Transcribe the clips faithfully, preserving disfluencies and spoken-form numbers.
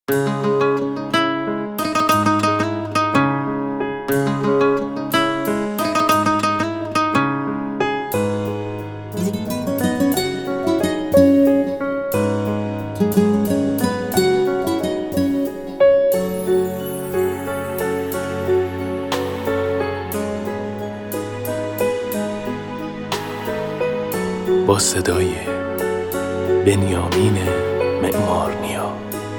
با صدای بنیامین معمارنیا.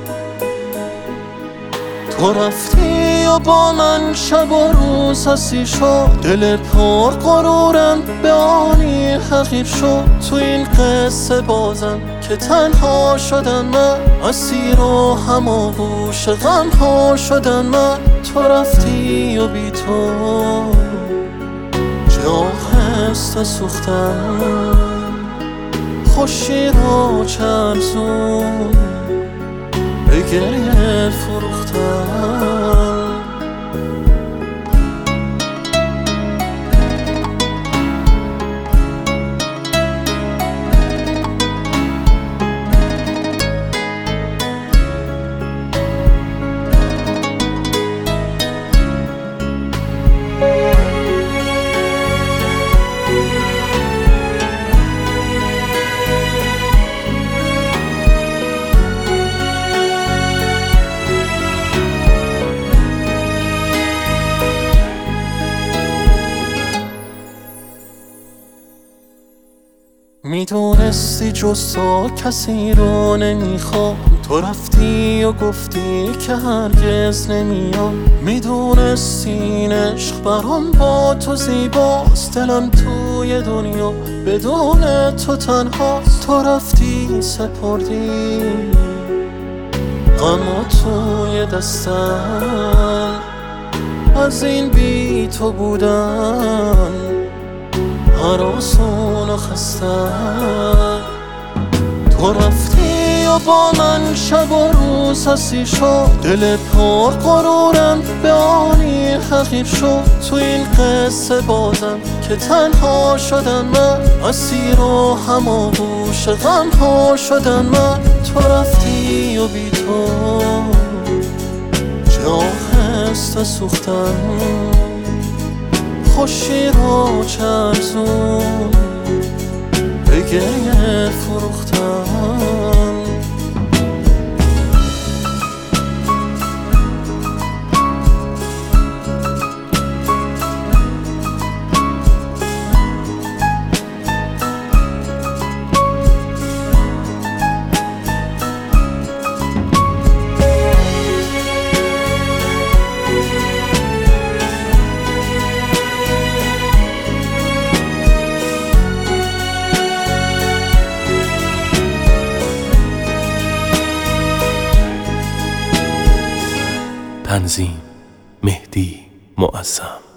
تو رفتی و با من شب و روز حسی شد، دل پر غرورم به آنی حقیر شد. تو این قصه بازم که تنها شدم من، اسیر و هماغوش غم ها شدم من. تو رفتی و بی تو جا خسته سوختم، خوشی رو چرزون به گریه فروختم. میدونستی جز تو کسی رو نمیخوام، تو رفتی و گفتی که هرگز نمیام. میدونستی این عشق برام با تو زیباست، دلم توی دنیا بدون تو تنهاست. تو رفتی سپردی غمو توی دستم، از این بی تو بودن هراسون و خستم. تو رفتی و با من شب و روز حسی شد، دل پر غرورم به آنی حقیر شد. تو این قصه بازم که تنها شدم من، اسیر و هماغوش غم ها شدم من. تو رفتی و بی تو جا خسته سوختم، خوشی رو چرزون به گریه فروختم. تنظیم مهدی معظم.